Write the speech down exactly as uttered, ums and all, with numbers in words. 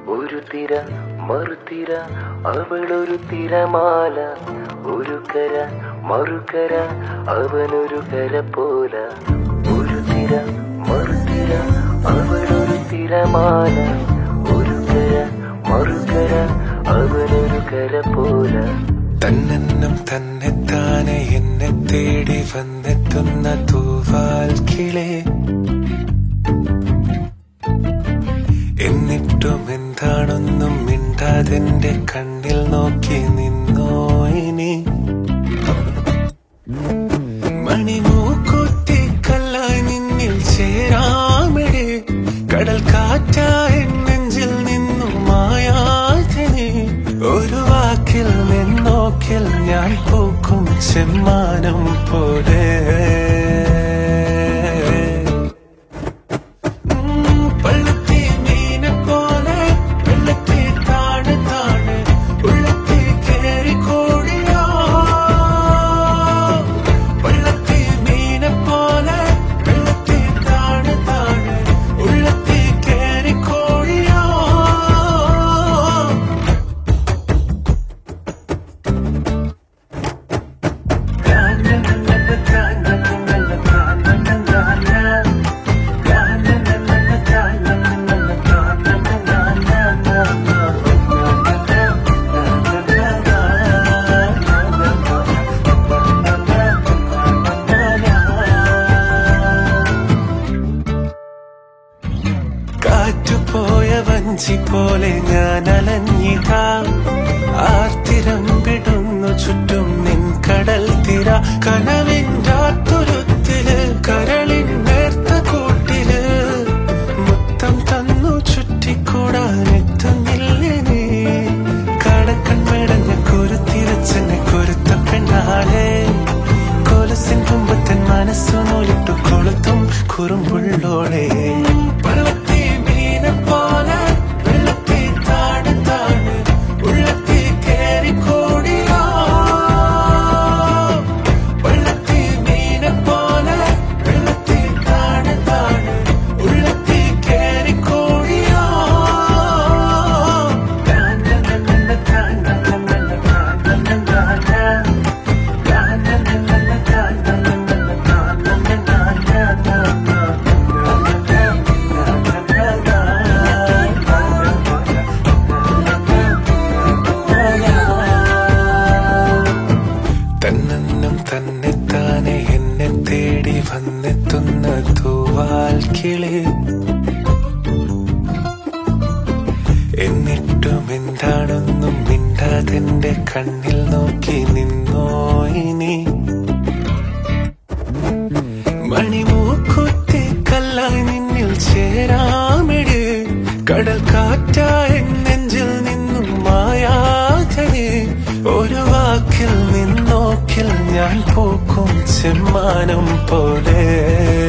ഒരു തിര മറുതിര അവളൊരു തിരമാല, ഒരു കര മറുകര അവനൊരു കര പോല. ഒരു തിര മറുതിര അവളൊരു തിരമാല, ഒരു കര മറുകര അവനൊരു കര പോല. തന്നെന്നും തന്നെത്താനെ എന്നെ തേടി വന്നെത്തുന്ന തൂവാൽ കിളേ, എന്നിട്ടും എന്താണൊന്നും മിണ്ടാതെന്റെ കണ്ണിൽ നോക്കി നിന്നോ ഇനി. മണിമൂക്കുത്തി കല്ലായി നിന്നിൽ ചേരാമെടെ, കടൽ കാറ്റായി നെഞ്ചിൽ നിന്നും മായാതിനി. ഒരു വാക്കിൽ നിന്നോക്കിൽ ഞാൻ പൂക്കും ചെമ്മാനം പോലെ. കാറ്റുപോയ വഞ്ചി പോലെ ഞാൻ അലഞ്ഞിതാ, ആർത്തിരം വിടുന്നു ചുറ്റും നിൻ കടൽ തിര. കനവിൻ്റാത്തുരുത്തില് കരളിൻ നേർത്ത കൂട്ടില് മുത്തം തന്നു ചുറ്റിക്കൂടാനെത്തുന്നില്ലേ നീ. കടക്കൺമേടഞ്ഞ കൊരുത്തിരച്ചെന്നെ കൊരുത്ത പെണ്ണാളെ, കൊലസിൻ കുമ്പത്തൻ മനസ്സു നൂലിട്ടു കൊളുത്തും കുറുമ്പുള്ളോളെ. തന്നെന്നും തന്നെത്താനെ എന്നെ തേടി വന്നെത്തുന്ന തൂവാൽ കിളി, എന്നിട്ടും എന്താണൊന്നും മിണ്ടാതെന്റെ കണ്ണിൽ നോക്കി നിന്നോ ഇനി. മണിമൂക്കുത്തി കല്ലായി നിന്നിൽ ചേരാമെടെ, കടൽ കാറ്റായി നെഞ്ചിൽ നിന്നും മായാതെ. ഒരു വാക്കിൽ നിന്നോക്കിൽ ഞാൻ പൂക്കും ചെമ്മാനം പോലെ.